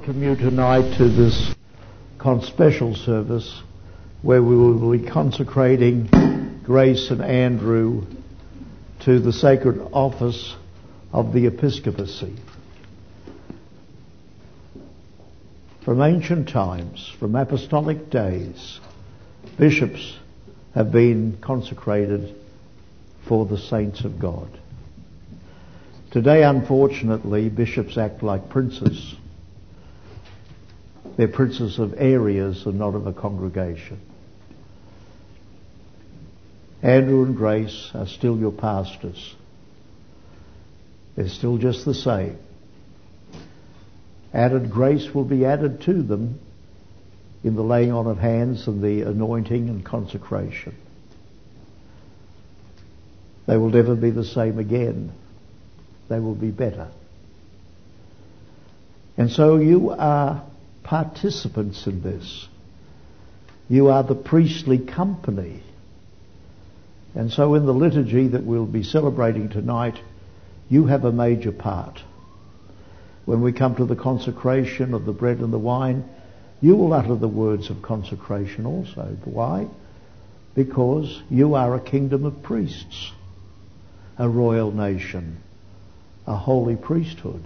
welcome you tonight to this special service where we will be consecrating Grace and Andrew to the sacred office of the episcopacy. From ancient times, from apostolic days, bishops have been consecrated for the saints of God. Today, unfortunately, bishops act like princes. They're princes of areas and not of a congregation. Andrew and Grace are still your pastors. They're still just the same. Added grace will be added to them in the laying on of hands and the anointing and consecration. They will never be the same again. They will be better. And so you are participants in this. You are the priestly company. And so in the liturgy that we'll be celebrating tonight, you have a major part. When we come to the consecration of the bread and the wine, you will utter the words of consecration also. Why? Because you are a kingdom of priests, a royal nation, a holy priesthood.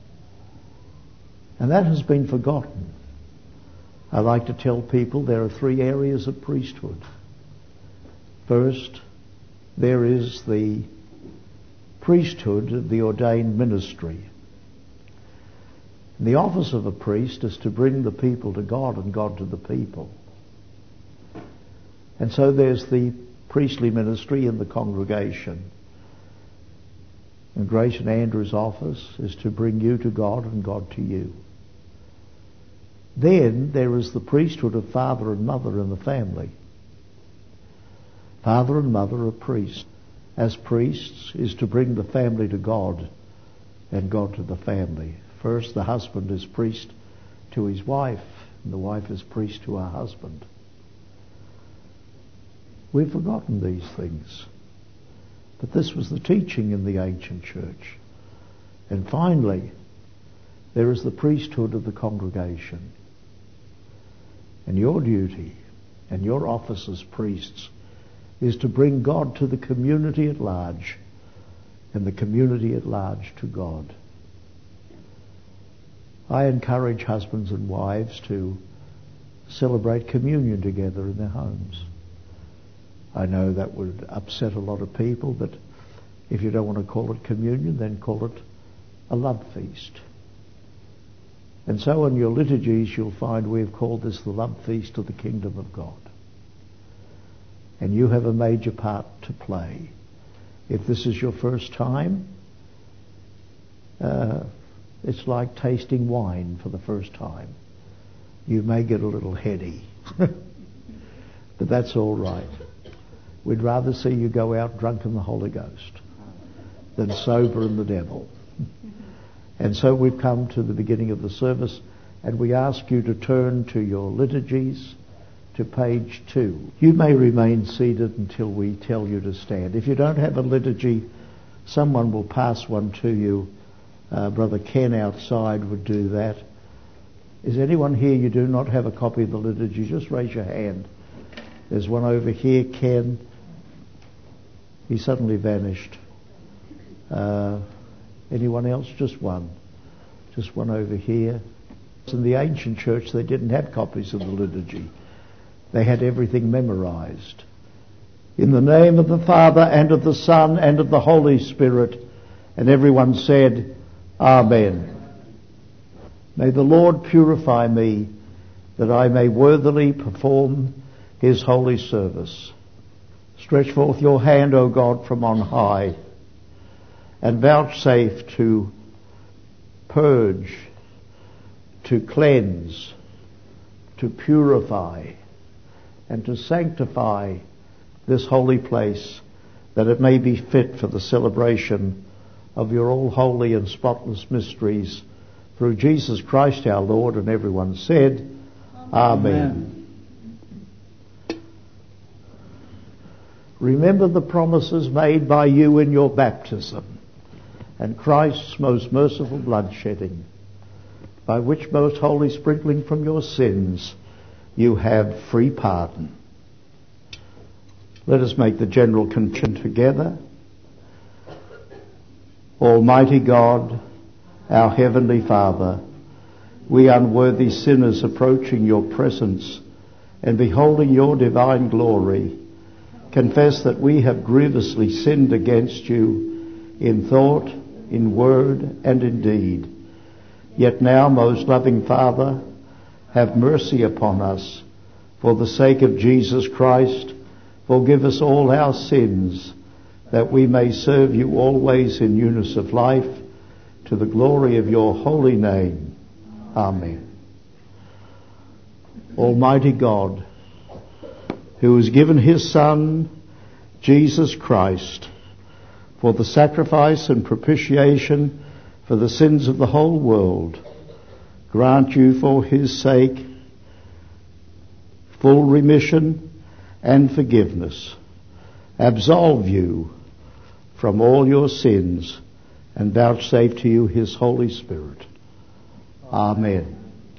And that has been forgotten. I like to tell people there are three areas of priesthood. First, there is the priesthood of the ordained ministry. The office of a priest is to bring the people to God and God to the people. And so there's the priestly ministry in the congregation. And Grace and Andrew's office is to bring you to God and God to you. Then there is the priesthood of father and mother in the family. Father and mother are priests. As priests is to bring the family to God and God to the family. First, the husband is priest to his wife, and the wife is priest to her husband. We've forgotten these things. But this was the teaching in the ancient church. And finally, there is the priesthood of the congregation. And your duty and your office as priests is to bring God to the community at large and the community at large to God. I encourage husbands and wives to celebrate communion together in their homes. I know that would upset a lot of people, but if you don't want to call it communion, then call it a love feast. And so in your liturgies you'll find we've called this the love feast of the kingdom of God. And you have a major part to play. If this is your first time, it's like tasting wine for the first time. You may get a little heady, but that's all right. We'd rather see you go out drunk in the Holy Ghost than sober in the devil. And so we've come to the beginning of the service, and we ask you to turn to your liturgies to page 2. You may remain seated until we tell you to stand. If you don't have a liturgy, someone will pass one to you. Brother Ken outside would do that. Is anyone here you do not have a copy of the liturgy? Just raise your hand. There's one over here, Ken. He suddenly vanished. Anyone else? Just one. Just one over here. In the ancient church, they didn't have copies of the liturgy. They had everything memorized. In the name of the Father, and of the Son, and of the Holy Spirit. And everyone said, Amen. May the Lord purify me, that I may worthily perform His holy service. Stretch forth your hand, O God, from on high, and vouchsafe to purge, to cleanse, to purify, and to sanctify this holy place, that it may be fit for the celebration of your all holy and spotless mysteries, through Jesus Christ our Lord. And everyone said, Amen. Remember the promises made by you in your baptism, and Christ's most merciful blood shedding, by which most holy sprinkling from your sins you have free pardon. Let us make the general confession together. Almighty God, our Heavenly Father, we unworthy sinners approaching your presence and beholding your divine glory, confess that we have grievously sinned against you in thought, in word, and in deed. Yet now, most loving Father, have mercy upon us. For the sake of Jesus Christ, forgive us all our sins, that we may serve you always in newness of life, to the glory of your holy name. Amen. Almighty God, who has given his Son, Jesus Christ, for the sacrifice and propitiation for the sins of the whole world, grant you for his sake full remission and forgiveness, absolve you from all your sins, and vouchsafe to you his Holy Spirit. Amen.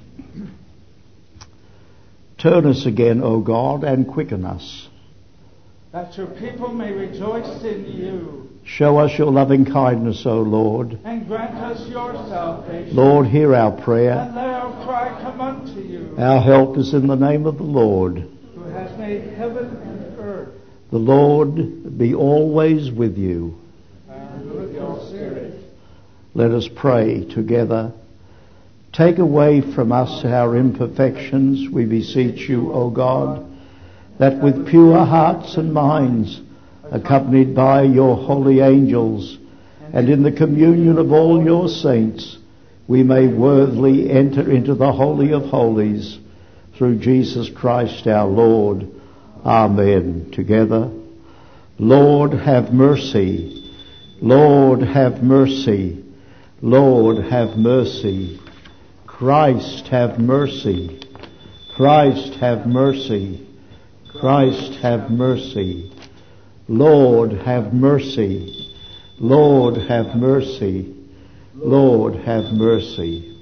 Turn us again, O God, and quicken us, that your people may rejoice in you. Show us your loving kindness, O Lord. And grant us your salvation. Lord, hear our prayer. And let our cry come unto you. Our help is in the name of the Lord, who has made heaven and earth. The Lord be always with you. And with your spirit. Let us pray together. Take away from us our imperfections, we beseech you, O God, that with pure hearts and minds, accompanied by your holy angels, and in the communion of all your saints, we may worthily enter into the Holy of Holies, through Jesus Christ our Lord. Amen. Together. Lord, have mercy. Lord, have mercy. Lord, have mercy. Christ, have mercy. Christ, have mercy. Christ, have mercy. Lord, have mercy. Lord, have mercy. Lord, have mercy.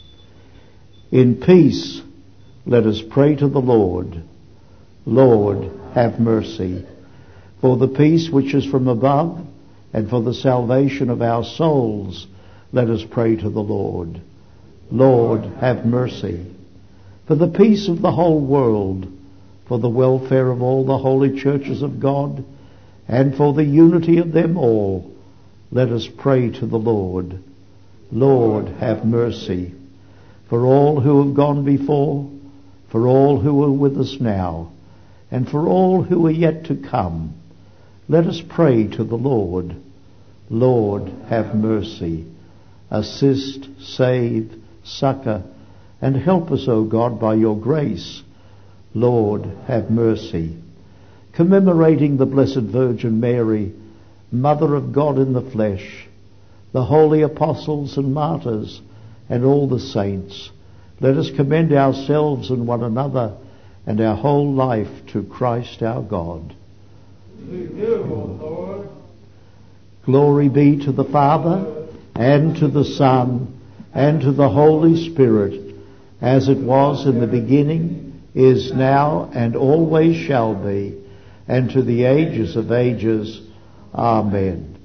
In peace, let us pray to the Lord. Lord, have mercy. For the peace which is from above, and for the salvation of our souls, let us pray to the Lord. Lord, have mercy. For the peace of the whole world, for the welfare of all the holy churches of God, and for the unity of them all, let us pray to the Lord. Lord, have mercy. For all who have gone before, for all who are with us now, and for all who are yet to come, let us pray to the Lord. Lord, have mercy. Assist, save, succor, and help us, O God, by your grace. Lord, have mercy. Commemorating the Blessed Virgin Mary, Mother of God in the flesh, the holy apostles and martyrs, and all the saints, let us commend ourselves and one another and our whole life to Christ our God. To you, O Lord. Glory be to the Father, and to the Son, and to the Holy Spirit, as it was in the beginning, is now, and always shall be, and to the ages of ages. Amen.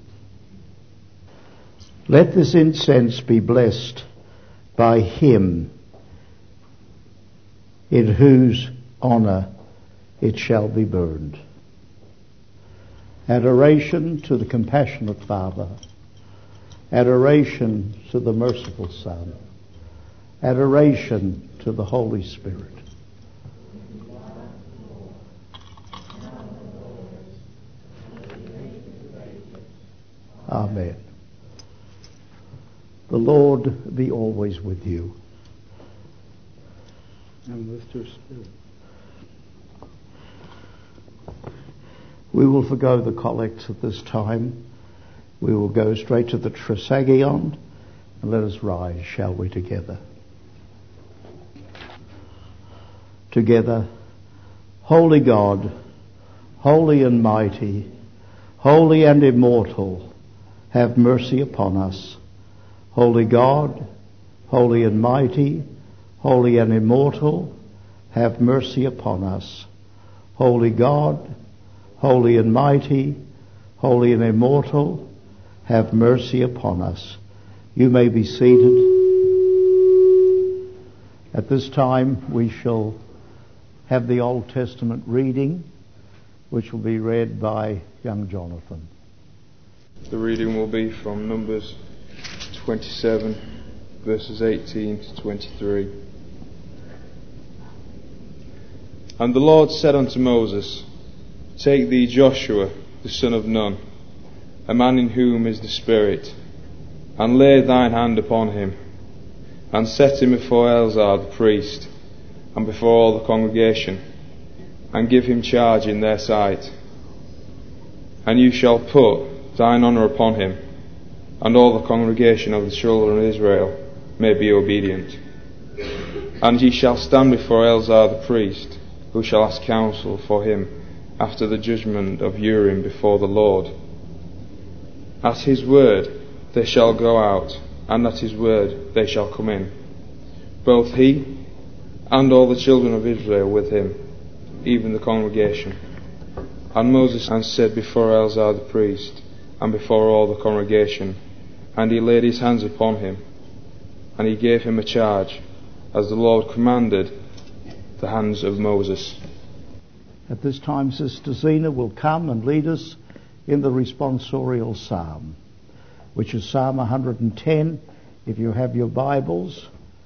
Let this incense be blessed by him in whose honour it shall be burned. Adoration to the compassionate Father. Adoration to the merciful Son. Adoration to the Holy Spirit. Amen. The Lord be always with you. And with your spirit. We will forgo the collects at this time. We will go straight to the Trisagion, and let us rise, shall we, together. Together. Holy God, holy and mighty, holy and immortal, have mercy upon us. Holy God, holy and mighty, holy and immortal, have mercy upon us. Holy God, holy and mighty, holy and immortal, have mercy upon us. You may be seated. At this time we shall have the Old Testament reading, which will be read by young Jonathan. The reading will be from Numbers 27, verses 18 to 23. And the Lord said unto Moses, Take thee Joshua, the son of Nun, a man in whom is the Spirit, and lay thine hand upon him, and set him before Eleazar the priest, and before all the congregation, and give him charge in their sight. And you shall put thine honour upon him, and all the congregation of the children of Israel may be obedient. And he shall stand before Eleazar the priest, who shall ask counsel for him after the judgment of Urim before the Lord. At his word they shall go out, and at his word they shall come in, both he and all the children of Israel with him, even the congregation. And Moses said before Eleazar the priest, and before all the congregation, and he laid his hands upon him, and he gave him a charge, as the Lord commanded the hands of Moses. At this time, Sister Zena will come and lead us in the responsorial psalm, which is Psalm 110. If you have your Bibles,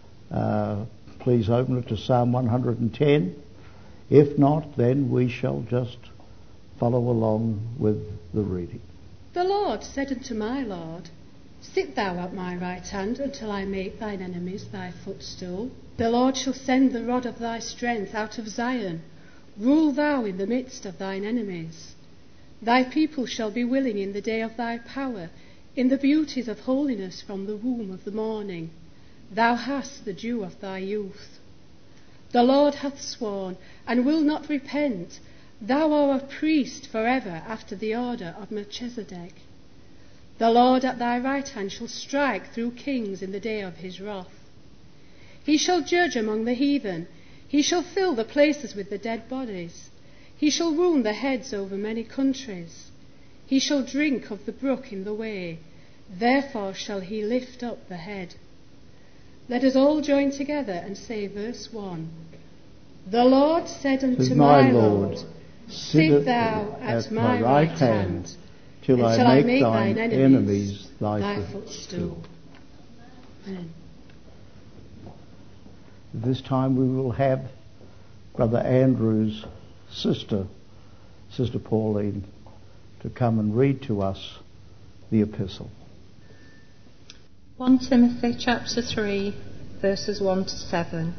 please open it to Psalm 110. If not, then we shall just follow along with the reading. The Lord said unto my Lord, Sit thou at my right hand until I make thine enemies thy footstool. The Lord shall send the rod of thy strength out of Zion. Rule thou in the midst of thine enemies. Thy people shall be willing in the day of thy power, in the beauties of holiness from the womb of the morning. Thou hast the dew of thy youth. The Lord hath sworn, and will not repent. Thou art a priest forever after the order of Melchizedek. The Lord at thy right hand shall strike through kings in the day of his wrath. He shall judge among the heathen. He shall fill the places with the dead bodies. He shall wound the heads over many countries. He shall drink of the brook in the way. Therefore shall he lift up the head. Let us all join together and say verse 1. The Lord said unto my Lord, Sit thou at my right hand, till I make thine enemies thy footstool. Amen. This time we will have Brother Andrew's sister, Sister Pauline, to come and read to us the epistle. 1 Timothy chapter 3, verses 1 to 7.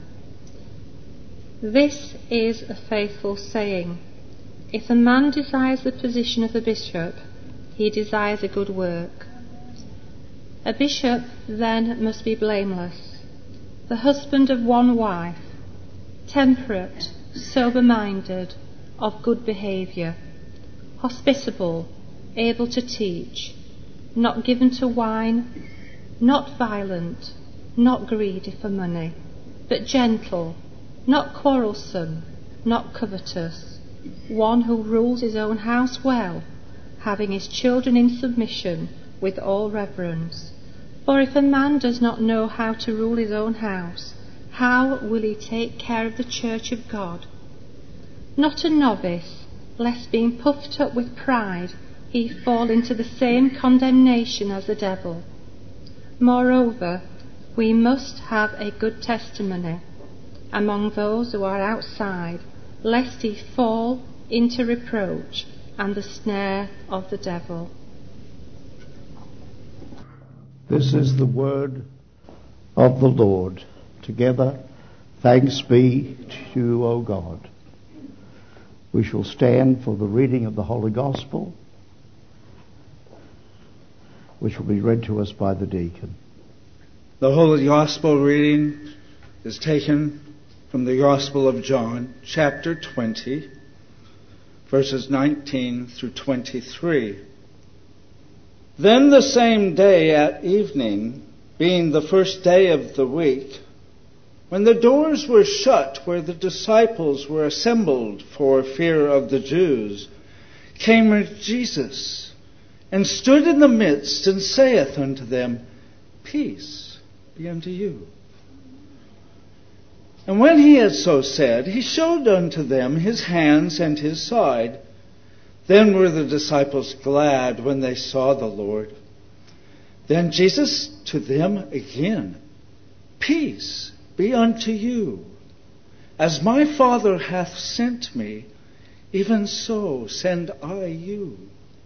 This is a faithful saying. If a man desires the position of a bishop, he desires a good work. A bishop then must be blameless, the husband of one wife, temperate, sober-minded, of good behaviour, hospitable, able to teach, not given to wine, not violent, not greedy for money, but gentle, not quarrelsome, not covetous, one who rules his own house well, having his children in submission with all reverence. For if a man does not know how to rule his own house, how will he take care of the church of God? Not a novice, lest being puffed up with pride, he fall into the same condemnation as the devil. Moreover, we must have a good testimony among those who are outside, lest he fall into reproach and the snare of the devil. This is the word of the Lord. Together, thanks be to you, O God. We shall stand for the reading of the Holy Gospel, which will be read to us by the deacon. The Holy Gospel reading is taken from the Gospel of John, chapter 20, verses 19 through 23. Then the same day at evening, being the first day of the week, when the doors were shut where the disciples were assembled for fear of the Jews, came Jesus, and stood in the midst, and saith unto them, Peace be unto you. And when he had so said, he showed unto them his hands and his side. Then were the disciples glad when they saw the Lord. Then Jesus to them again, Peace be unto you. As my Father hath sent me, even so send I you.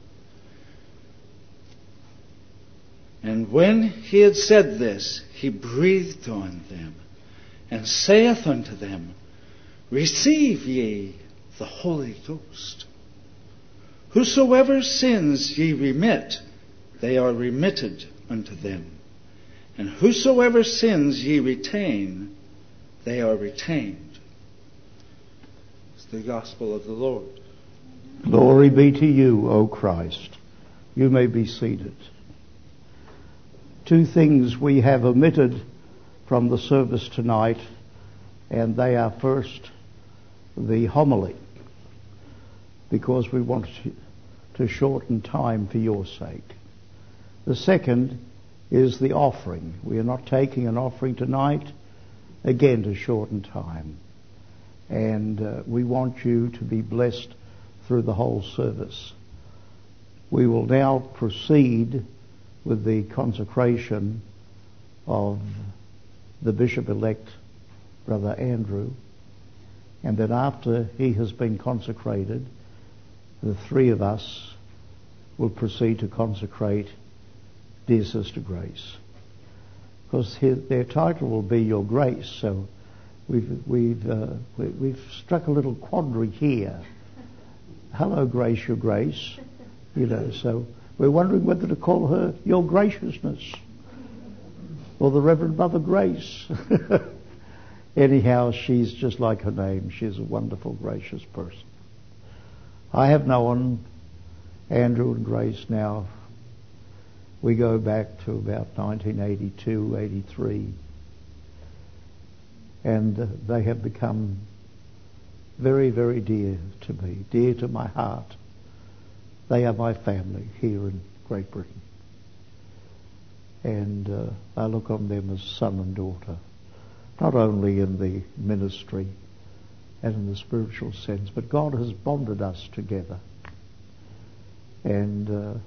And when he had said this, he breathed on them, and saith unto them, Receive ye the Holy Ghost. Whosoever sins ye remit, they are remitted unto them. And whosoever sins ye retain, they are retained. It's the gospel of the Lord. Glory be to you, O Christ. You may be seated. Two things we have omitted from the service tonight, and they are first the homily, because we want to shorten time for your sake. The second is the offering. We are not taking an offering tonight, again to shorten time. And we want you to be blessed through the whole service. We will now proceed with the consecration of the Bishop-elect, Brother Andrew. And then after he has been consecrated, the three of us will proceed to consecrate dear Sister Grace. Because their title will be Your Grace, so we've struck a little quandary here. Hello, Grace, Your Grace. So we're wondering whether to call her Your Graciousness or the Reverend Mother Grace. Anyhow, she's just like her name. She's a wonderful, gracious person. I have known Andrew and Grace now. We go back to about 1982, 83. And they have become very, very dear to me, dear to my heart. They are my family here in Great Britain. And I look on them as son and daughter, not only in the ministry and in the spiritual sense, but God has bonded us together. And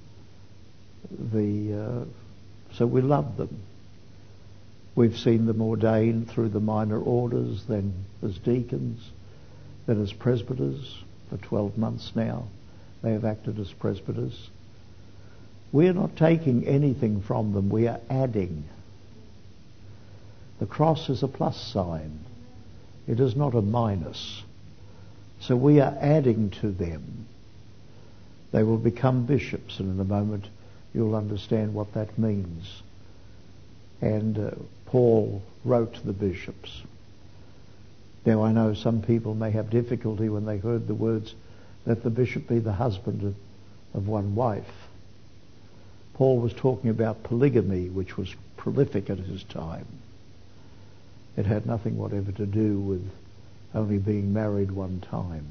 so we love them. We've seen them ordained through the minor orders, then as deacons, then as presbyters. For 12 months now they have acted as presbyters. We are not taking anything from them, we are adding. The cross is a plus sign. It is not a minus. So we are adding to them. They will become bishops, and in a moment you'll understand what that means. And Paul wrote to the bishops. Now I know some people may have difficulty when they heard the words, let the bishop be the husband of one wife. Paul was talking about polygamy, which was prolific at his time. It had nothing whatever to do with only being married one time.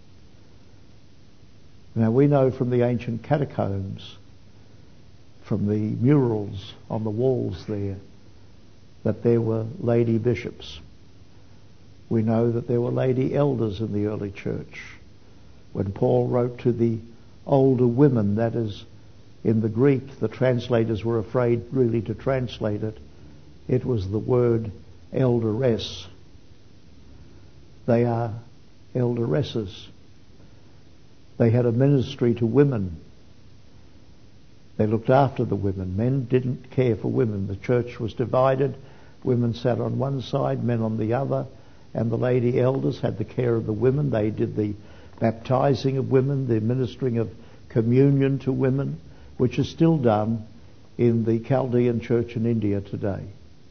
Now we know from the ancient catacombs, from the murals on the walls there, that there were lady bishops. We know that there were lady elders in the early church. When Paul wrote to the older women, that is, in the Greek, the translators were afraid really to translate it. It was the word elderess. They are elderesses. They had a ministry to women. They looked after the women. Men didn't care for women. The church was divided. Women sat on one side, men on the other, and the lady elders had the care of the women. They did the baptizing of women, the ministering of communion to women, which is still done in the Chaldean church in India today.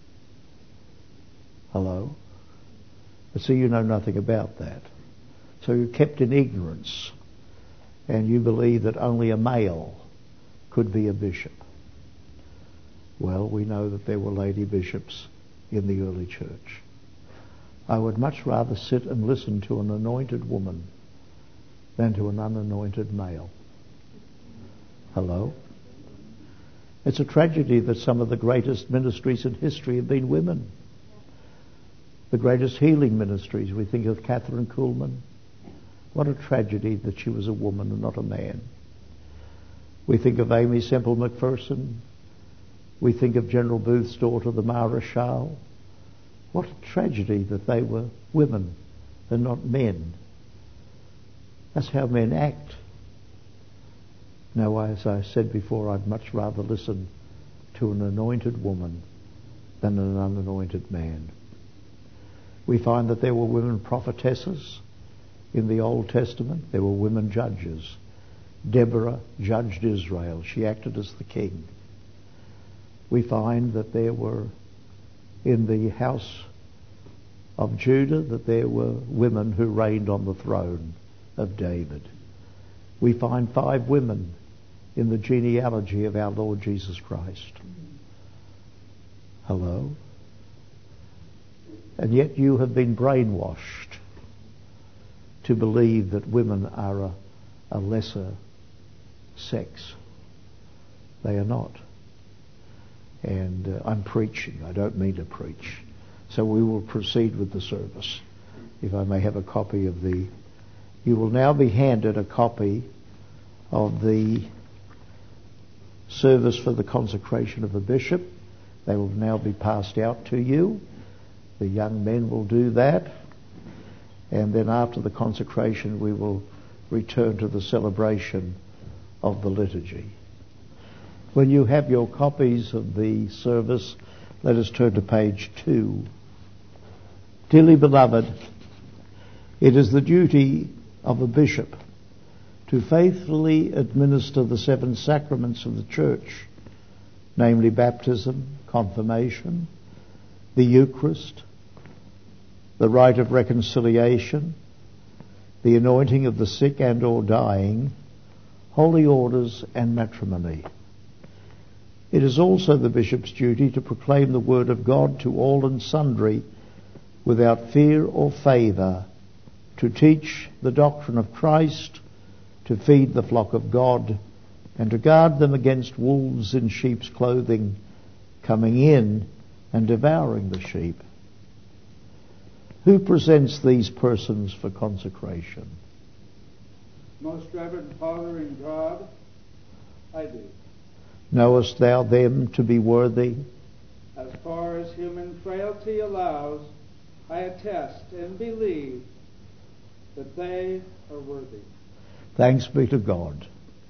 Hello? So you know nothing about that. So you're kept in ignorance, and you believe that only a male could be a bishop. Well, we know that there were lady bishops in the early church. I would much rather sit and listen to an anointed woman than to an unanointed male. Hello? It's a tragedy that some of the greatest ministries in history have been women. The greatest healing ministries, we think of Catherine Kuhlman. What a tragedy that she was a woman and not a man. We think of Amy Semple McPherson. We think of General Booth's daughter, the Maréchal. What a tragedy that they were women and not men. That's how men act. Now, as I said before, I'd much rather listen to an anointed woman than an unanointed man. We find that there were women prophetesses in the Old Testament. There were women judges. Deborah judged Israel. She acted as the king. We find that there were, in the house of Judah, that there were women who reigned on the throne of David. We find 5 women in the genealogy of our Lord Jesus Christ. Hello? And yet you have been brainwashed to believe that women are a lesser sex. They are not. And I'm preaching. I don't mean to preach. So we will proceed with the service. If I may have a copy of the... You will now be handed a copy of the service for the consecration of a bishop. They will now be passed out to you. The young men will do that. And then after the consecration, we will return to the celebration of the liturgy. When you have your copies of the service, let us turn to page 2. Dearly beloved, it is the duty of a bishop to faithfully administer the 7 sacraments of the Church, namely baptism, confirmation, the Eucharist, the rite of reconciliation, the anointing of the sick and or dying, holy orders and matrimony. It is also the bishop's duty to proclaim the word of God to all and sundry without fear or favour, to teach the doctrine of Christ, to feed the flock of God, and to guard them against wolves in sheep's clothing coming in and devouring the sheep. Who presents these persons for consecration? Most Reverend Father in God, I do. Knowest thou them to be worthy? As far as human frailty allows, I attest and believe that they are worthy. Thanks be to God.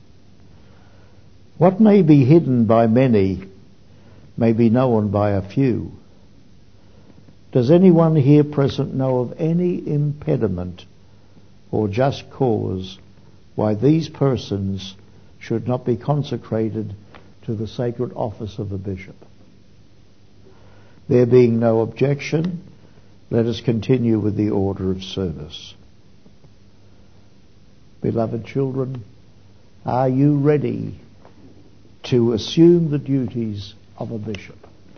What may be hidden by many may be known by a few. Does anyone here present know of any impediment or just cause why these persons should not be consecrated to the sacred office of a bishop? There being no objection, let us continue with the order of service. Beloved children, are you ready to assume the duties of a bishop?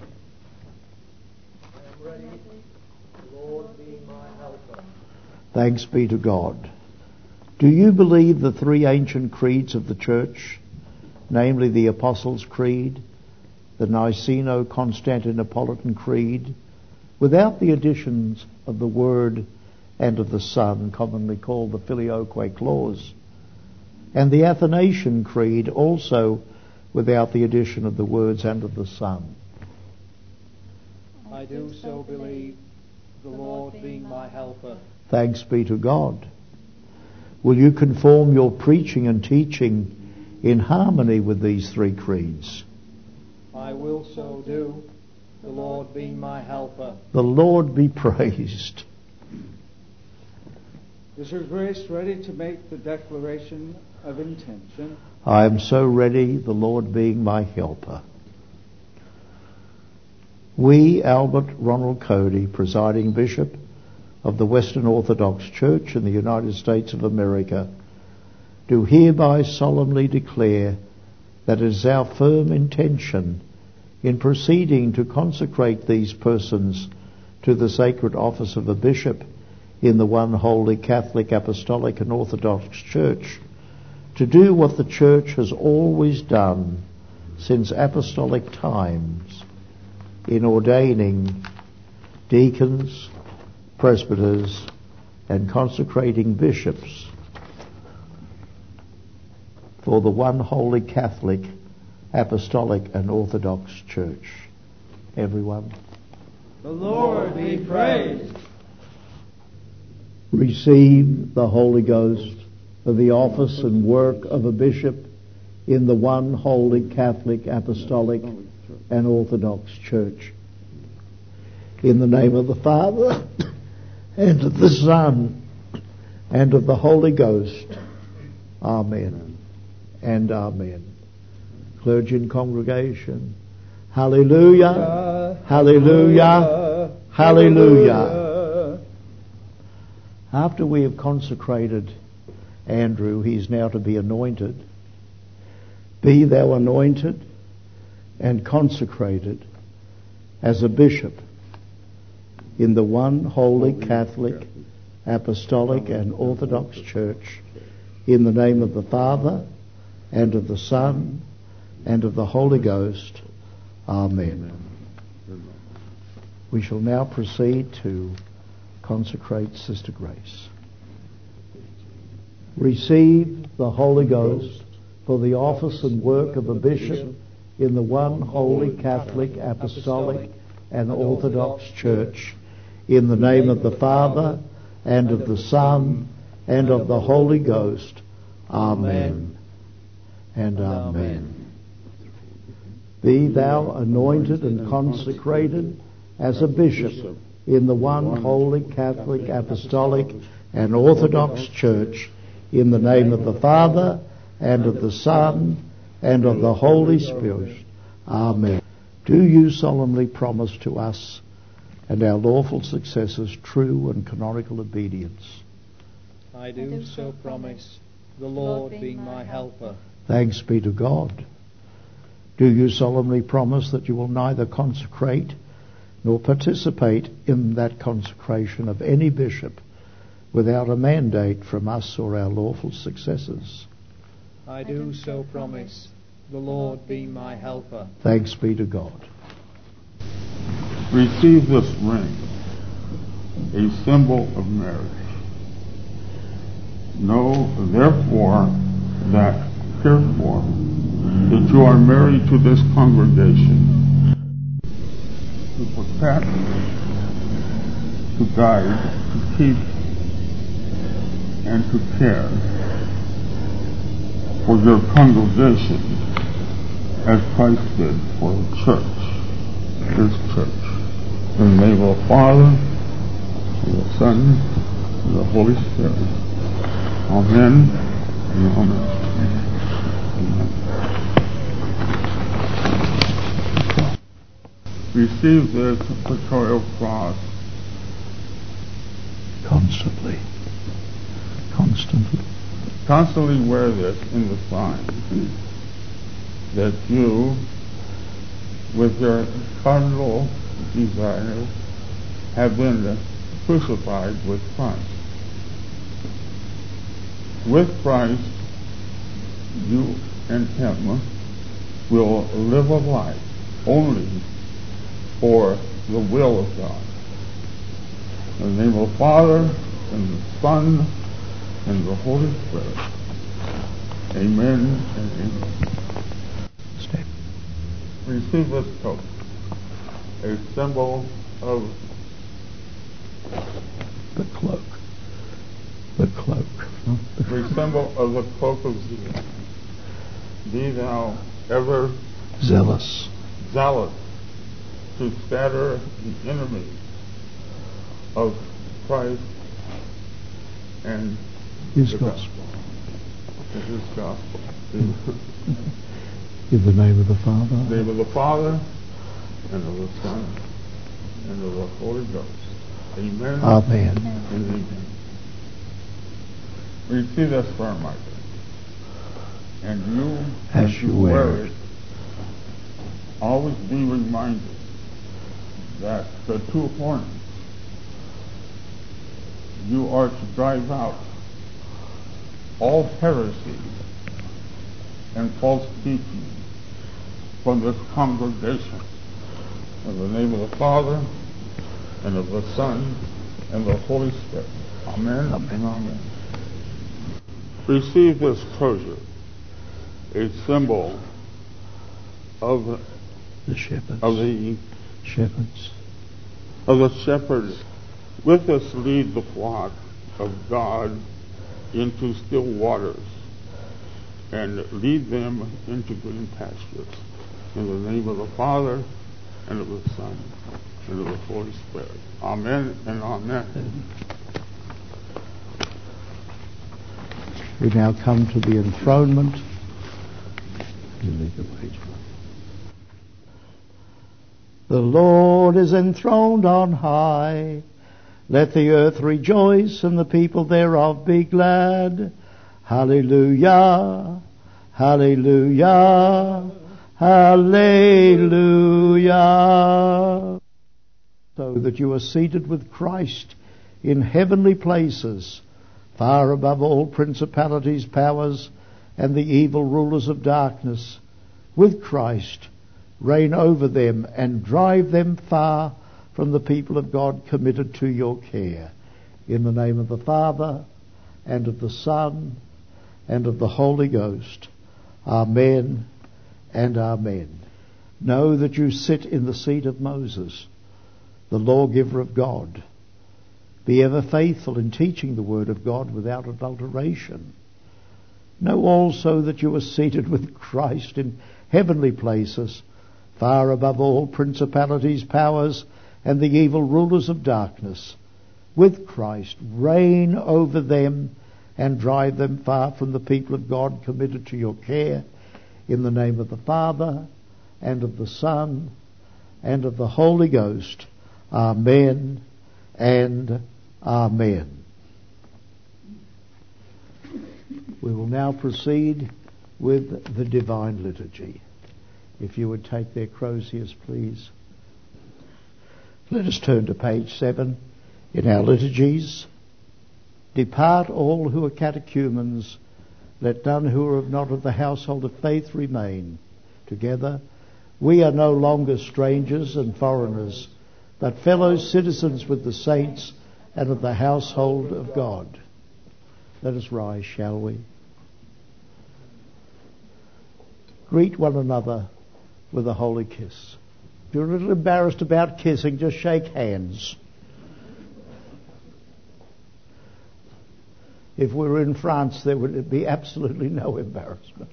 I am ready, the Lord being my helper. Thanks be to God. Do you believe the 3 ancient creeds of the Church, namely the Apostles' Creed, the Niceno-Constantinopolitan Creed, without the additions of the Word and of the Son, commonly called the Filioque Clause, and the Athanasian Creed, also without the addition of the words and of the Son? I do so believe, the Lord being my helper. Thanks be to God. Will you conform your preaching and teaching in harmony with these 3 creeds? I will so do, the Lord being my helper. The Lord be praised. Is Her Grace ready to make the declaration of intention? I am so ready, the Lord being my helper. We, Albert Ronald Cody, presiding bishop of the Western Orthodox Church in the United States of America, do hereby solemnly declare that it is our firm intention in proceeding to consecrate these persons to the sacred office of a bishop in the one holy Catholic, Apostolic and Orthodox Church, to do what the Church has always done since apostolic times in ordaining deacons, presbyters and consecrating bishops for the one holy Catholic, Apostolic and Orthodox Church. Everyone. The Lord be praised. Receive the Holy Ghost for the office and work of a bishop in the one holy Catholic, Apostolic and Orthodox Church. In the name of the Father and of the Son and of the Holy Ghost. Amen and amen. Clergy and congregation, hallelujah, hallelujah, hallelujah. After we have consecrated Andrew, he is now to be anointed. Be thou anointed and consecrated as a bishop in the one holy Catholic, Apostolic and Orthodox Church, in the name of the Father and of the Son and of the Holy Ghost. Amen. We shall now proceed to consecrate Sister Grace. Receive the Holy Ghost for the office and work of a bishop in the one holy Catholic, Apostolic and Orthodox Church, in the name of the Father and of the Son and of the Holy Ghost. Amen and amen. Be thou anointed and consecrated as a bishop in the one holy Catholic, Apostolic and Orthodox Church, in the name of the Father and of the Son and of the Holy Spirit. Amen. Do you solemnly promise to us and our lawful successors true and canonical obedience? I do so promise, the Lord being my helper. Thanks be to God. Do you solemnly promise that you will neither consecrate nor participate in that consecration of any bishop without a mandate from us or our lawful successors? I do so promise, the Lord being my helper. Thanks be to God. Receive this ring, a symbol of marriage. Know, therefore, that heretofore that you are married to this congregation, to protect, to guide, to keep, and to care for your congregation as Christ did for the church, his church. In the name of the Father, and the Son, and the Holy Spirit. Amen and amen. Receive this pictorial cross. Constantly. Constantly wear this in the sign that you, with your cardinal desires, have been crucified with Christ. With Christ, you and him will live a life only for the will of God. In the name of the Father, and the Son, and the Holy Spirit. Amen and amen. Stay. Receive this coat, a symbol of The cloak. The cloak. a symbol of the cloak of zeal. Be thou ever Zealous. to scatter the enemies of Christ and His the gospel. And his gospel. In the name of the Father. In the name of the Father, and of the Son, and of the Holy Ghost. Amen. Amen. And amen. Receive this firm, Michael. And you, as you wear it, always be reminded that the 2 horns, you are to drive out all heresy and false teaching from this congregation. In the name of the Father, and of the Son, and the Holy Spirit. Amen. Amen. Amen. Receive this crozier, a symbol of the shepherds. Of the shepherds. Of the shepherds. With us lead the flock of God into still waters, and lead them into green pastures. In the name of the Father, and of the Son, and of the Holy Spirit. Amen and amen. We now come to the enthronement. You lead the way. The Lord is enthroned on high. Let the earth rejoice, and the people thereof be glad. Hallelujah, hallelujah, hallelujah. So that you are seated with Christ in heavenly places, far above all principalities, powers, and the evil rulers of darkness. With Christ, reign over them and drive them far from the people of God committed to your care. In the name of the Father, and of the Son, and of the Holy Ghost. Amen and amen. Know that you sit in the seat of Moses, the lawgiver of God. Be ever faithful in teaching the word of God without adulteration. Know also that you are seated with Christ in heavenly places, far above all principalities, powers, and the evil rulers of darkness. With Christ, reign over them and drive them far from the people of God committed to your care. In the name of the Father, and of the Son, and of the Holy Ghost. Amen and amen. We will now proceed with the Divine Liturgy. If you would take their croziers, please. Let us turn to page 7 in our liturgies. Depart all who are catechumens, let none who are not of the household of faith remain. Together, we are no longer strangers and foreigners, but fellow citizens with the saints and of the household of God. Let us rise, shall we? Greet one another with a holy kiss. If you're a little embarrassed about kissing, just shake hands. If we were in France, there would be absolutely no embarrassment.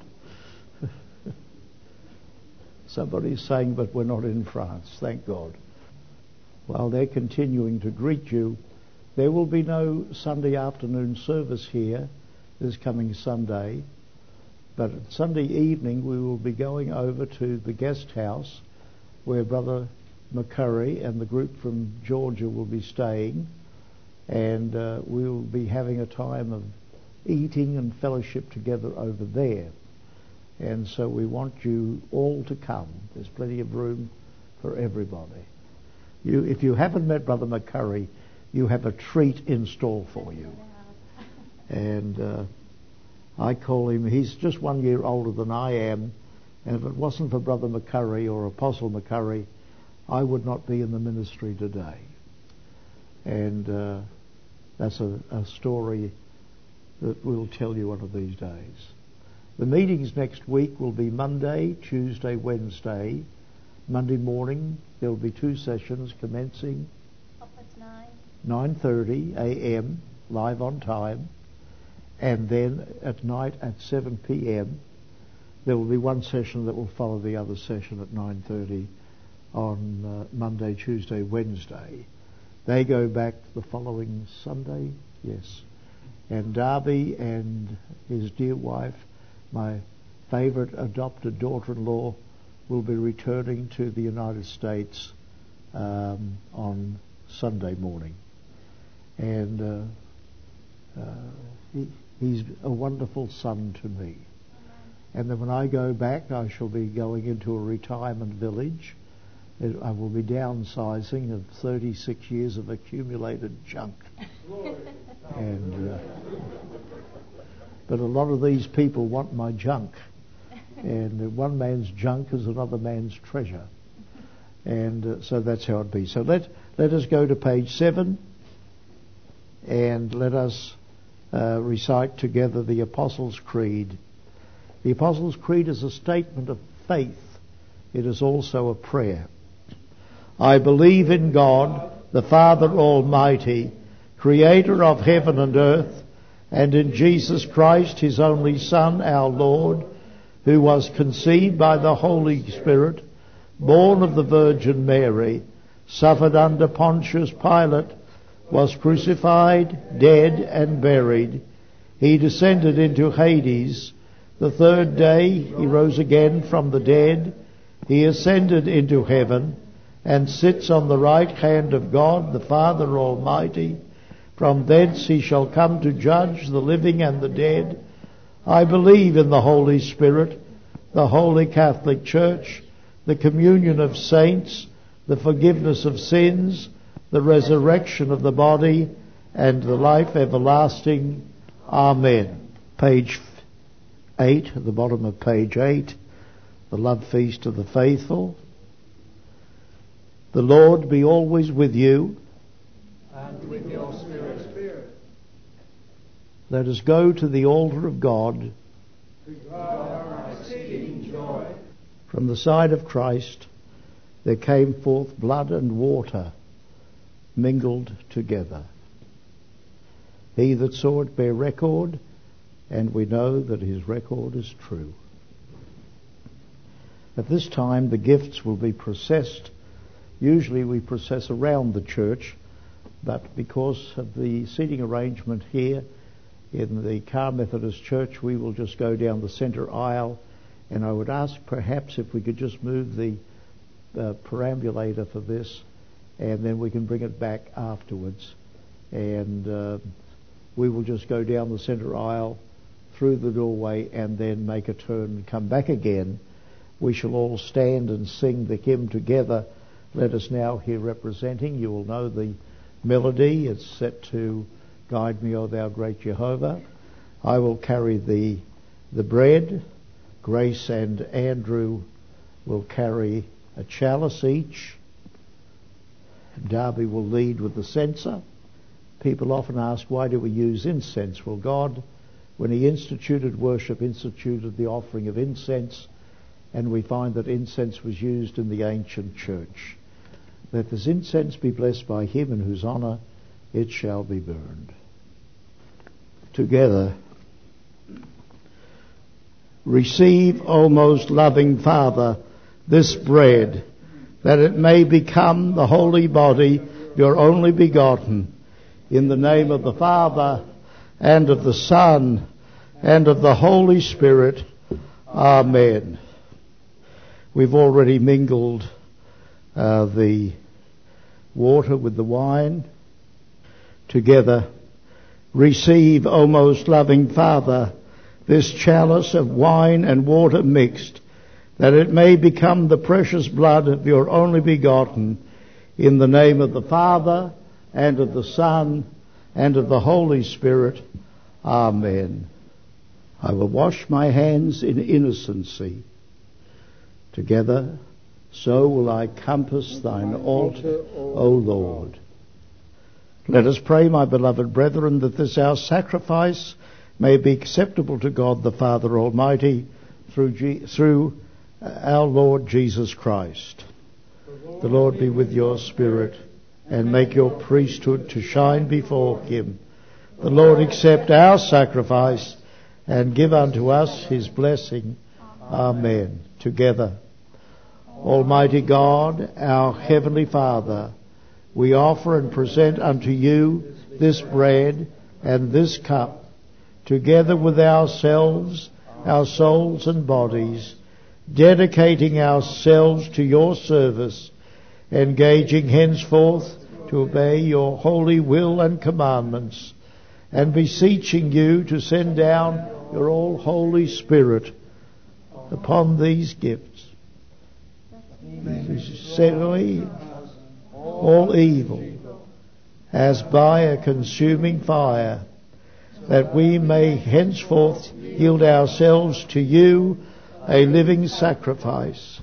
Somebody's saying, but we're not in France, thank God. While they're continuing to greet you, there will be no Sunday afternoon service here this coming Sunday, but Sunday evening we will be going over to the guest house where Brother McCurry and the group from Georgia will be staying, and we will be having a time of eating and fellowship together over there. And so we want you all to come. There's plenty of room for everybody. If you haven't met Brother McCurry, you have a treat in store for you. And I call him, he's just 1 year older than I am, and if it wasn't for Brother McCurry or Apostle McCurry, I would not be in the ministry today. And that's a story that we'll tell you one of these days. The meetings next week will be Monday, Tuesday, Wednesday. Monday morning there will be 2 sessions commencing 9:30 a.m. live on time, and then at night at 7 p.m. there will be 1 session that will follow the other session at 9:30 on Monday, Tuesday, Wednesday. They go back the following Sunday, yes. And Darby and his dear wife, my favourite adopted daughter-in-law, will be returning to the United States on Sunday morning. And he's a wonderful son to me. And then when I go back, I shall be going into a retirement village. I will be downsizing of 36 years of accumulated junk. But a lot of these people want my junk. And one man's junk is another man's treasure. And so that's how it be. So let us go to page 7 and let us recite together the Apostles' Creed. The Apostles' Creed is a statement of faith. It is also a prayer. I believe in God, the Father Almighty, creator of heaven and earth, and in Jesus Christ, his only Son, our Lord, who was conceived by the Holy Spirit, born of the Virgin Mary, suffered under Pontius Pilate, was crucified, dead, and buried. He descended into Hades. The third day he rose again from the dead. He ascended into heaven and sits on the right hand of God, the Father Almighty. From thence he shall come to judge the living and the dead. I believe in the Holy Spirit, the Holy Catholic Church, the communion of saints, the forgiveness of sins, the resurrection of the body, and the life everlasting. Amen. Page 8, at the bottom of page 8, the love feast of the faithful. The Lord be always with you. And with your spirit. Let us go to the altar of God. To God our exceeding joy. From the side of Christ there came forth blood and water mingled together. He that saw it bear record, and we know that his record is true. At this time the gifts will be processed. Usually we process around the church, but because of the seating arrangement here in the Carr Methodist Church, we will just go down the centre aisle, and I would ask perhaps if we could just move the perambulator for this, and then we can bring it back afterwards. And we will just go down the centre aisle, through the doorway, and then make a turn and come back again. We shall all stand and sing the hymn together. Let us now hear representing. You will know the melody. It's set to Guide Me, O Thou Great Jehovah. I will carry the bread. Grace and Andrew will carry a chalice each. Darby will lead with the censer. People often ask, why do we use incense? Well, God, when he instituted worship, instituted the offering of incense, and we find that incense was used in the ancient church. Let this incense be blessed by him in whose honour it shall be burned. Together, receive, O most loving Father, this bread, that it may become the holy body, your only begotten, in the name of the Father, and of the Son, and of the Holy Spirit. Amen. We've already mingled the water with the wine. Together, receive, O most loving Father, this chalice of wine and water mixed, that it may become the precious blood of your only begotten, in the name of the Father, and of the Son, and of the Holy Spirit. Amen. I will wash my hands in innocency. Together, so will I compass thine altar, O Lord. Let us pray, my beloved brethren, that this our sacrifice may be acceptable to God the Father Almighty through our Lord Jesus Christ. The Lord be with your spirit, and make your priesthood to shine before him. The Lord accept our sacrifice, and give unto us his blessing. Amen. Together. Almighty God, our Heavenly Father, we offer and present unto you this bread and this cup, together with ourselves, our souls and bodies, dedicating ourselves to your service, engaging henceforth to obey your holy will and commandments, and beseeching you to send down your all-Holy Spirit upon these gifts. Set away all evil as by a consuming fire, that we may henceforth yield ourselves to you a living sacrifice,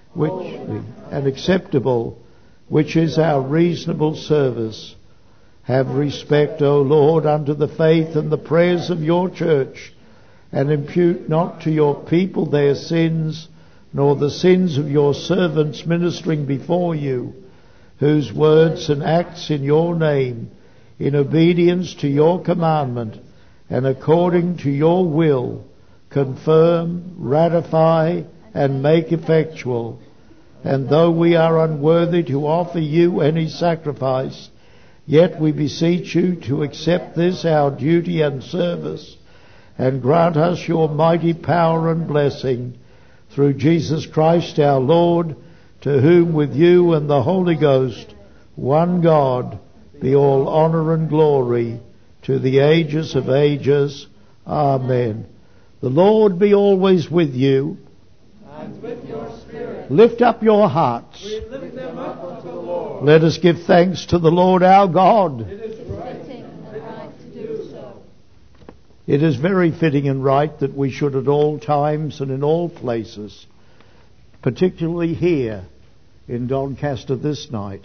and acceptable, which is our reasonable service. Have respect, O Lord, unto the faith and the prayers of your church, and impute not to your people their sins, nor the sins of your servants ministering before you, whose words and acts in your name, in obedience to your commandment, and according to your will, confirm, ratify, and make effectual. And though we are unworthy to offer you any sacrifice, yet we beseech you to accept this our duty and service, and grant us your mighty power and blessing, through Jesus Christ our Lord, to whom with you and the Holy Ghost, one God, be all honour and glory, to the ages of ages. Amen. The Lord be always with you. And with your spirit. Lift up your hearts. We lift them up unto the Lord. Let us give thanks to the Lord our God. It is right to do so. It is very fitting and right that we should at all times and in all places, particularly here in Doncaster this night,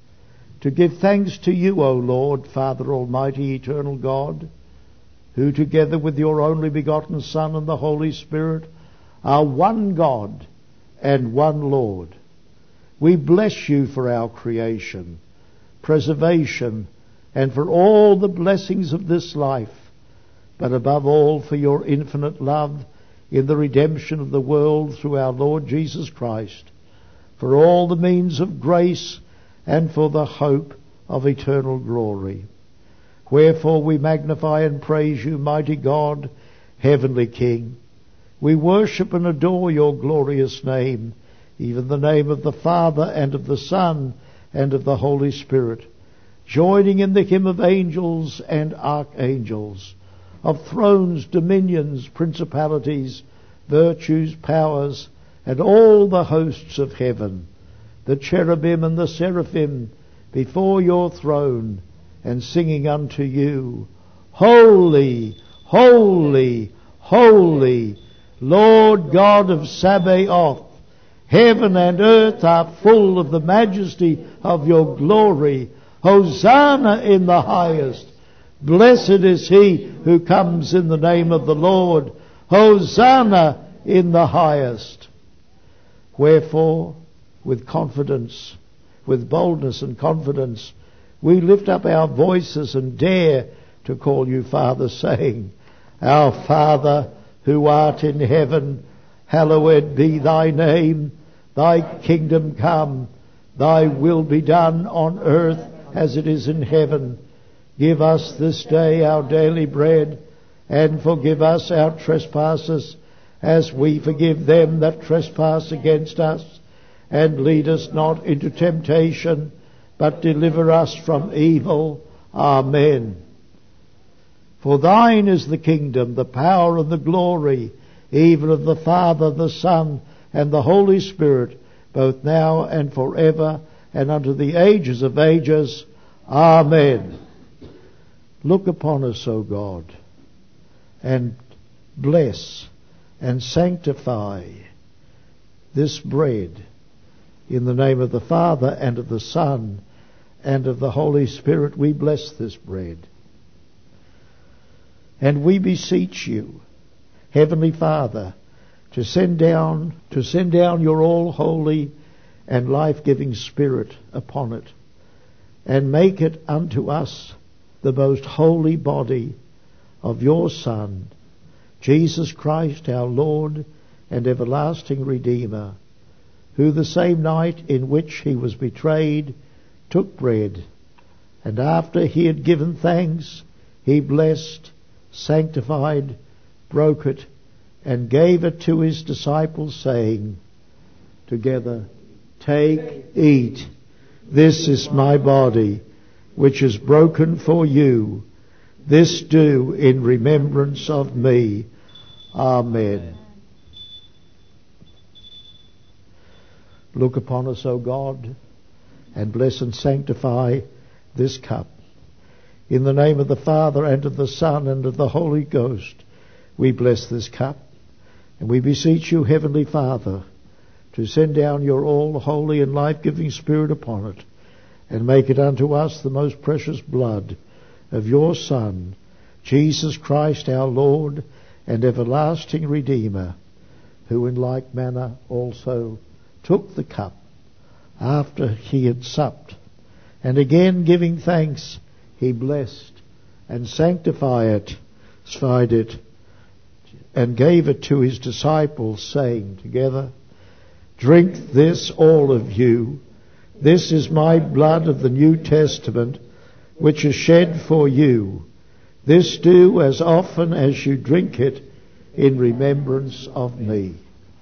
to give thanks to you, O Lord, Father Almighty, eternal God, who together with your only begotten Son and the Holy Spirit are one God and one Lord. We bless you for our creation, preservation, and for all the blessings of this life, but above all for your infinite love in the redemption of the world through our Lord Jesus Christ, for all the means of grace and for the hope of eternal glory. Wherefore we magnify and praise you, mighty God, heavenly King. We worship and adore your glorious name, even the name of the Father and of the Son and of the Holy Spirit, joining in the hymn of angels and archangels, of thrones, dominions, principalities, virtues, powers, and all the hosts of heaven, the cherubim and the seraphim before your throne, and singing unto you, Holy, holy, holy, Lord God of Sabaoth. Heaven and earth are full of the majesty of your glory. Hosanna in the highest. Blessed is he who comes in the name of the Lord. Hosanna in the highest. Wherefore, with confidence, with boldness and confidence, we lift up our voices and dare to call you Father, saying, Our Father, who art in heaven, hallowed be thy name. Thy kingdom come, thy will be done on earth as it is in heaven. Give us this day our daily bread, and forgive us our trespasses, as we forgive them that trespass against us. And lead us not into temptation, but deliver us from evil. Amen. For thine is the kingdom, the power, and the glory, even of the Father, the Son, and the Holy Spirit, both now and forever, and unto the ages of ages. Amen. Look upon us, O God, and bless and sanctify this bread in the name of the Father and of the Son and of the Holy Spirit. We bless this bread. And we beseech you, Heavenly Father, to send down your all-holy and life-giving Spirit upon it, and make it unto us the most holy body of your Son, Jesus Christ, our Lord and everlasting Redeemer, who the same night in which he was betrayed took bread, and after he had given thanks, he blessed, sanctified, broke it, and gave it to his disciples, saying together, Take, eat, this is my body, which is broken for you. This do in remembrance of me. Amen. Look upon us, O God, and bless and sanctify this cup. In the name of the Father, and of the Son, and of the Holy Ghost, we bless this cup. And we beseech you, Heavenly Father, to send down your all-holy and life-giving Spirit upon it, and make it unto us the most precious blood of your Son, Jesus Christ our Lord and everlasting Redeemer, who in like manner also took the cup after he had supped, and again giving thanks, he blessed and sanctified it, and gave it to his disciples, saying together, Drink this, all of you. This is my blood of the New Testament, which is shed for you. This do as often as you drink it in remembrance of me.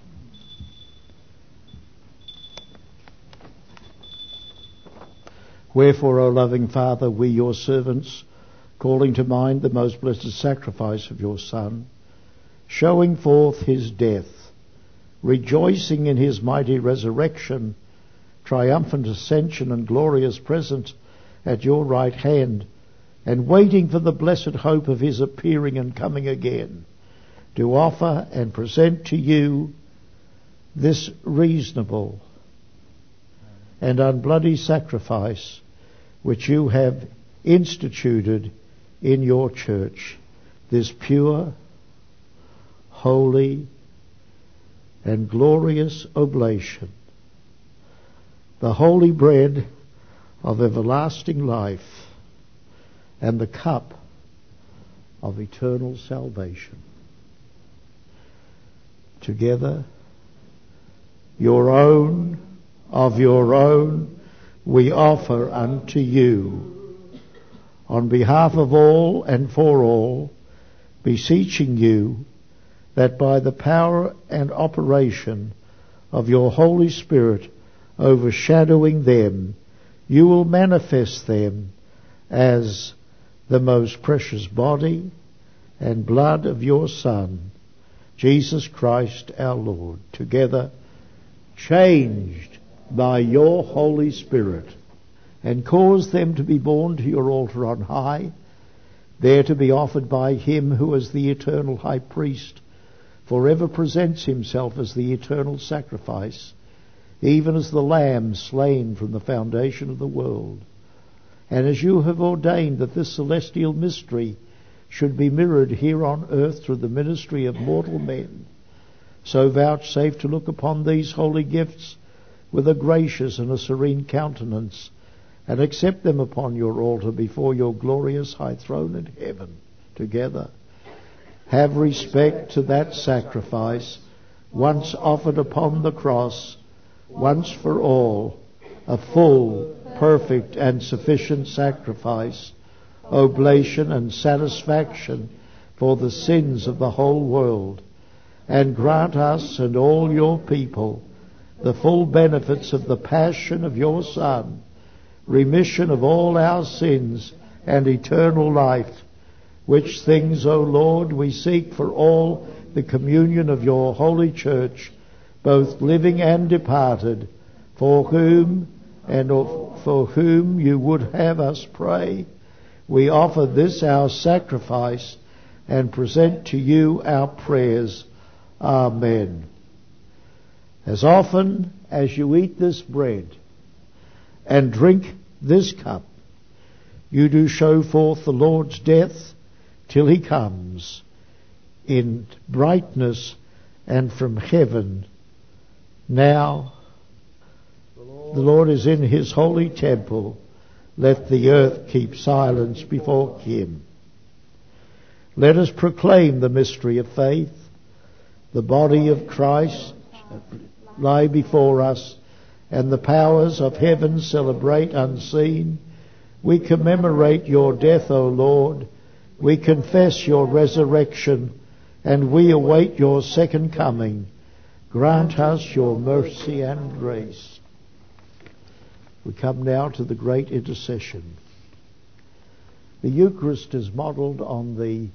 Wherefore, O loving Father, we, your servants, calling to mind the most blessed sacrifice of your Son, showing forth his death, rejoicing in his mighty resurrection, triumphant ascension, and glorious presence at your right hand, and waiting for the blessed hope of his appearing and coming again, do offer and present to you this reasonable and unbloody sacrifice which you have instituted in your church, this pure, holy, and glorious oblation, the holy bread of everlasting life, and the cup of eternal salvation. Together, your own, of your own, we offer unto you, on behalf of all and for all, beseeching you that by the power and operation of your Holy Spirit overshadowing them, you will manifest them as the most precious body and blood of your Son, Jesus Christ our Lord, together changed by your Holy Spirit, and cause them to be borne to your altar on high, there to be offered by him who as the eternal high priest forever presents himself as the eternal sacrifice, even as the Lamb slain from the foundation of the world. And as you have ordained that this celestial mystery should be mirrored here on earth through the ministry of mortal men, so vouchsafe to look upon these holy gifts with a gracious and a serene countenance, and accept them upon your altar before your glorious high throne in heaven. Together, have respect to that sacrifice, once offered upon the cross, once for all, a full, perfect, and sufficient sacrifice, oblation and satisfaction for the sins of the whole world, and grant us and all your people the full benefits of the passion of your Son, remission of all our sins, and eternal life, which things, O Lord, we seek for all the communion of your holy church, both living and departed, for whom you would have us pray. We offer this our sacrifice and present to you our prayers. Amen. As often as you eat this bread and drink this cup, you do show forth the Lord's death till he comes in brightness and from heaven. Now the Lord is in his holy temple. Let the earth keep silence before him. Let us proclaim the mystery of faith. The body of Christ lie before us, and the powers of heaven celebrate unseen. We commemorate your death, O Lord. We confess your resurrection, and we await your second coming. Grant us your mercy and grace. We come now to the great intercession. The Eucharist is modelled on the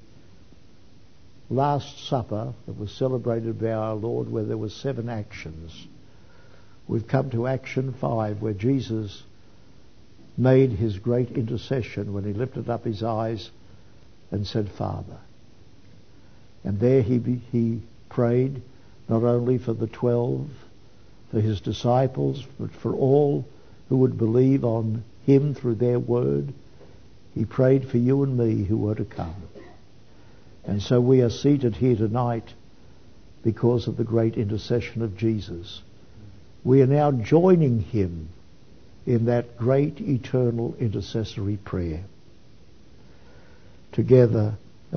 Last Supper that was celebrated by our Lord, where there were 7 actions. We've come to action 5, where Jesus made his great intercession when he lifted up his eyes and said, Father. And there he prayed not only for the 12, for his disciples, but for all who would believe on him through their word. He prayed for you and me who were to come. And so we are seated here tonight because of the great intercession of Jesus. We are now joining him in that great eternal intercessory prayer. Together,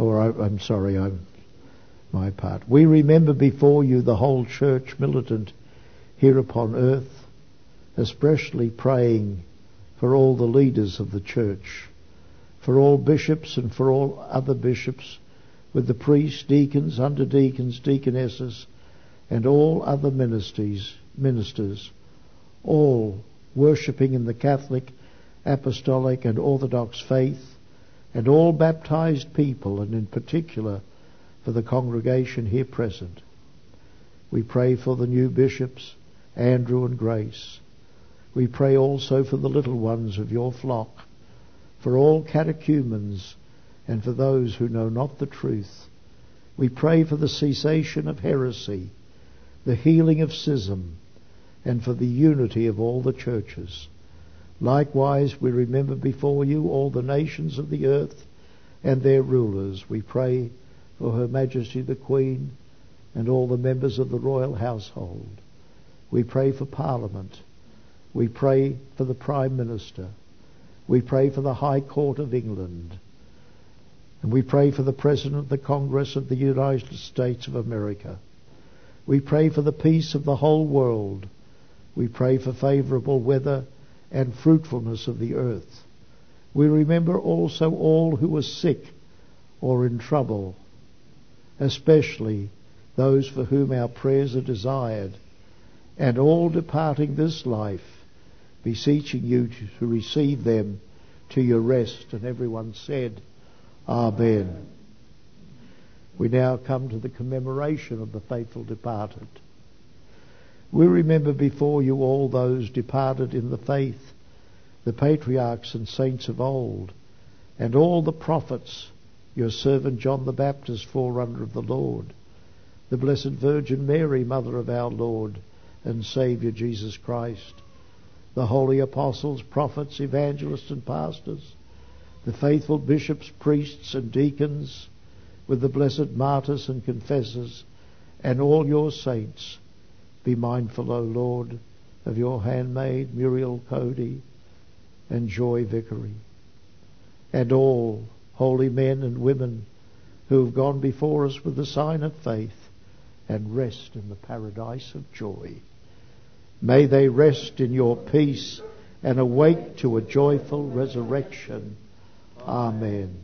my part. We remember before you the whole church militant here upon earth, especially praying for all the leaders of the church, for all bishops and for all other bishops, with the priests, deacons, underdeacons, deaconesses, and all other ministers, all worshipping in the Catholic, Apostolic and Orthodox faith, and all baptized people, and in particular for the congregation here present. We pray for the new bishops, Andrew and Grace. We pray also for the little ones of your flock, for all catechumens, and for those who know not the truth. We pray for the cessation of heresy, the healing of schism, and for the unity of all the churches. Likewise, we remember before you all the nations of the earth and their rulers. We pray for Her Majesty the Queen and all the members of the royal household. We pray for Parliament. We pray for the Prime Minister. We pray for the High Court of England. And we pray for the President of the Congress of the United States of America. We pray for the peace of the whole world. We pray for favourable weather and fruitfulness of the earth. We remember also all who are sick or in trouble, especially those for whom our prayers are desired, and all departing this life, beseeching you to receive them to your rest. And everyone said, Amen. We now come to the commemoration of the faithful departed. We remember before you all those departed in the faith, the patriarchs and saints of old, and all the prophets, your servant John the Baptist, forerunner of the Lord, the Blessed Virgin Mary, Mother of our Lord and Saviour Jesus Christ, the holy apostles, prophets, evangelists and pastors, the faithful bishops, priests and deacons, with the blessed martyrs and confessors, and all your saints. Be mindful, O Lord, of your handmaid Muriel Cody and Joy Vickery, and all holy men and women who have gone before us with the sign of faith, and rest in the paradise of joy. May they rest in your peace and awake to a joyful resurrection. Amen.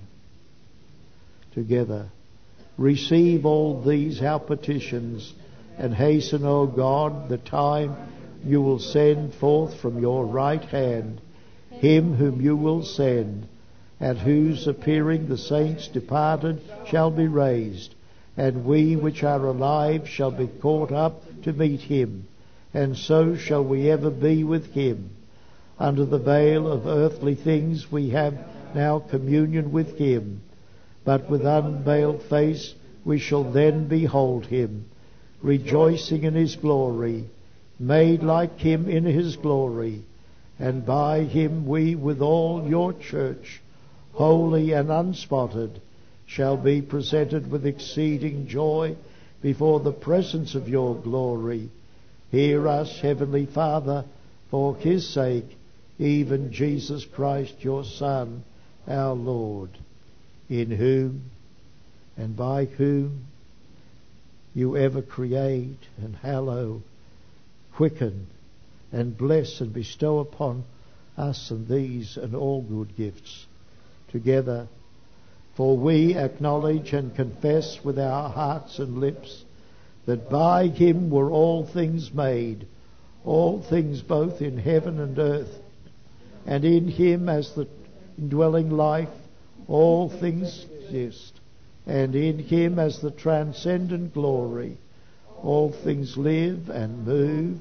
Together, receive all these our petitions, and hasten, O God, the time you will send forth from your right hand him whom you will send, at whose appearing the saints departed shall be raised, and we which are alive shall be caught up to meet him, and so shall we ever be with him. Under the veil of earthly things we have now communion with him, but with unveiled face we shall then behold him, rejoicing in his glory, made like him in his glory, and by him we with all your church, holy and unspotted, shall be presented with exceeding joy before the presence of your glory. Hear us, Heavenly Father, for his sake, even Jesus Christ, your Son, our Lord, in whom and by whom you ever create and hallow, quicken and bless and bestow upon us and these and all good gifts. Together, for we acknowledge and confess with our hearts and lips that by him were all things made, all things both in heaven and earth, and in him as the indwelling life all things exist, and in him as the transcendent glory all things live and move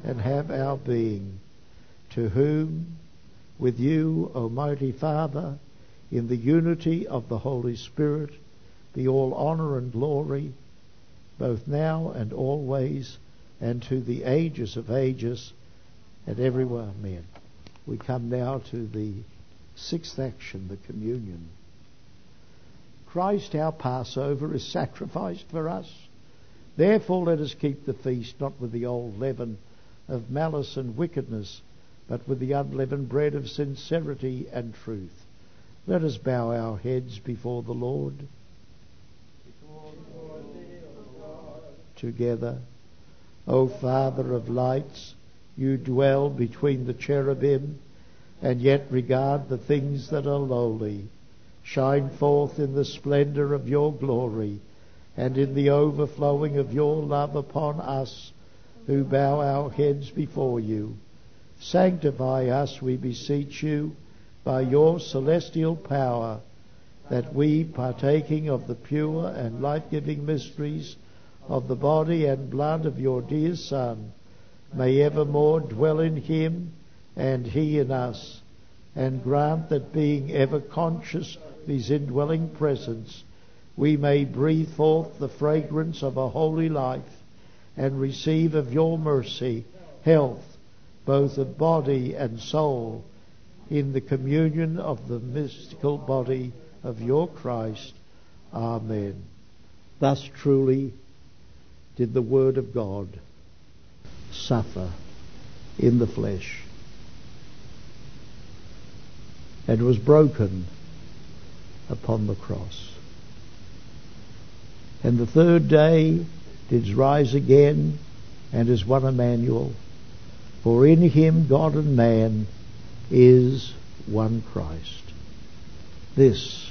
and have our being, to whom, with you, Almighty Father, in the unity of the Holy Spirit, be all honour and glory, both now and always, and to the ages of ages, and everyone. Amen. We come now to the sixth action, the communion. Christ, our Passover, is sacrificed for us. Therefore let us keep the feast, not with the old leaven of malice and wickedness, but with the unleavened bread of sincerity and truth. Let us bow our heads before the Lord. Together. O Father of lights, you dwell between the cherubim, and yet regard the things that are lowly. Shine forth in the splendour of your glory, and in the overflowing of your love upon us, who bow our heads before you. Sanctify us, we beseech you, by your celestial power, that we, partaking of the pure and life-giving mysteries of the body and blood of your dear Son, may evermore dwell in him and he in us, and grant that, being ever conscious of his indwelling presence, we may breathe forth the fragrance of a holy life, and receive of your mercy health, both of body and soul, in the communion of the mystical body of your Christ. Amen. Thus truly did the Word of God suffer in the flesh, and was broken upon the cross. And the third day did rise again, and is one Emmanuel. For in him God and man is one Christ. This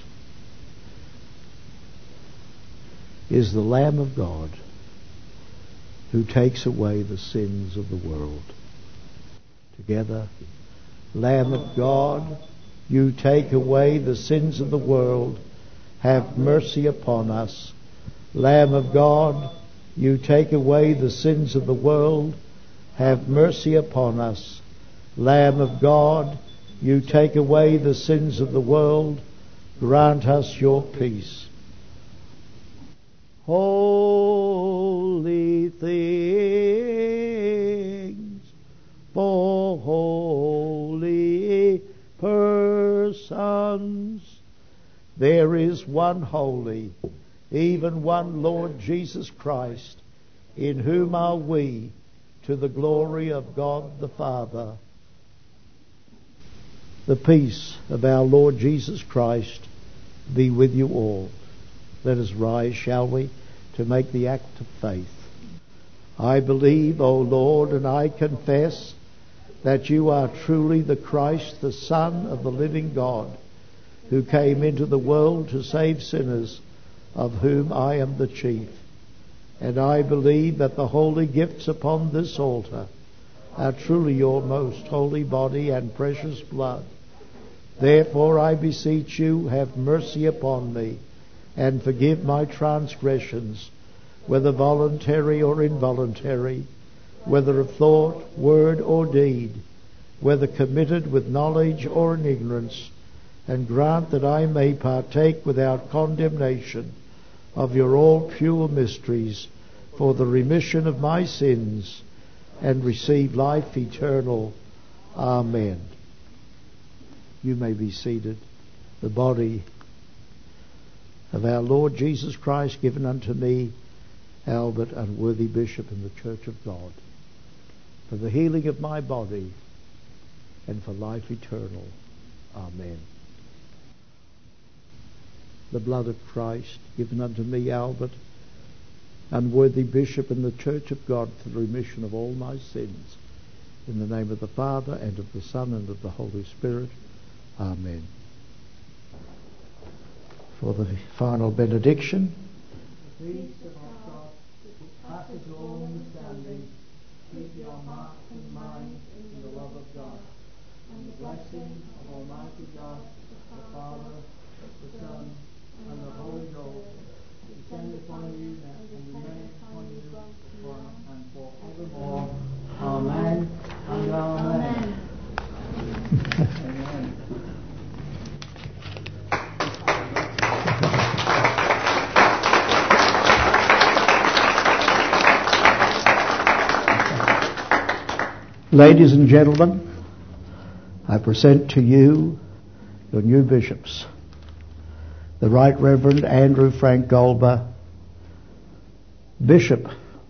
is the Lamb of God, who takes away the sins of the world. Together, Lamb of God, you take away the sins of the world, have mercy upon us. Lamb of God, you take away the sins of the world, have mercy upon us. Lamb of God, you take away the sins of the world, grant us your peace. Holy things for holy persons. There is one holy, even one Lord Jesus Christ, in whom are we, to the glory of God the Father. The peace of our Lord Jesus Christ be with you all. Let us rise, shall we, to make the act of faith. I believe, O Lord, and I confess that you are truly the Christ, the Son of the living God, who came into the world to save sinners, of whom I am the chief. And I believe that the holy gifts upon this altar are truly your most holy body and precious blood. Therefore I beseech you, have mercy upon me, and forgive my transgressions, whether voluntary or involuntary, whether of thought, word, or deed, whether committed with knowledge or in ignorance, and grant that I may partake without condemnation of your all pure mysteries, for the remission of my sins, and receive life eternal. Amen. You may be seated. The body of our Lord Jesus Christ, given unto me, Albert, unworthy bishop in the Church of God, for the healing of my body and for life eternal. Amen. The blood of Christ, given unto me, Albert, unworthy bishop in the Church of God, for the remission of all my sins. In the name of the Father, and of the Son, and of the Holy Spirit. Amen. For the final benediction. The peace of our God, which passes all understanding, keep your hearts and minds in the love of God, and the blessing of Almighty God, the Father, the Son, and the Holy Ghost, descend upon you and remain upon you forever and forevermore. Amen. Ladies and gentlemen, I present to you your new bishops, the Right Reverend Andrew Frank Golber, Bishop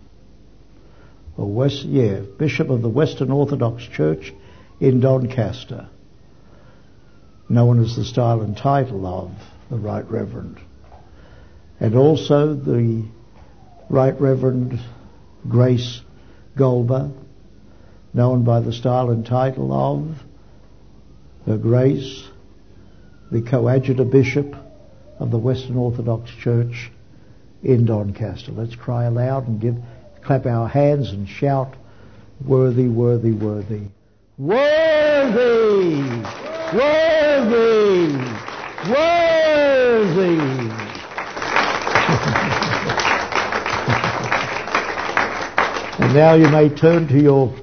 of the Western Orthodox Church in Doncaster, known as the style and title of the Right Reverend, and also the Right Reverend Grace Golber, known by the style and title of Her Grace, the Coadjutor Bishop of the Western Orthodox Church in Doncaster. Let's cry aloud and clap our hands and shout, worthy, worthy, worthy. Worthy! Worthy! Worthy! And now you may turn to your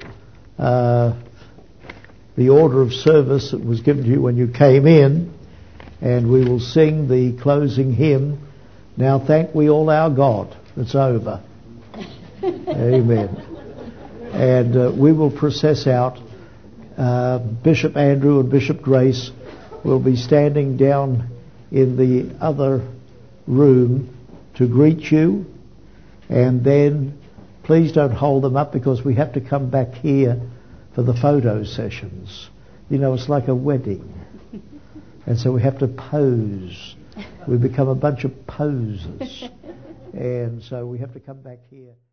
the order of service that was given to you when you came in, and we will sing the closing hymn, Now Thank We All Our God. It's over. Amen. And we will process out. Bishop Andrew and Bishop Grace will be standing down in the other room to greet you, and then please don't hold them up, because we have to come back here for the photo sessions. You know, it's like a wedding. And so we have to pose. We become a bunch of posers. And so we have to come back here.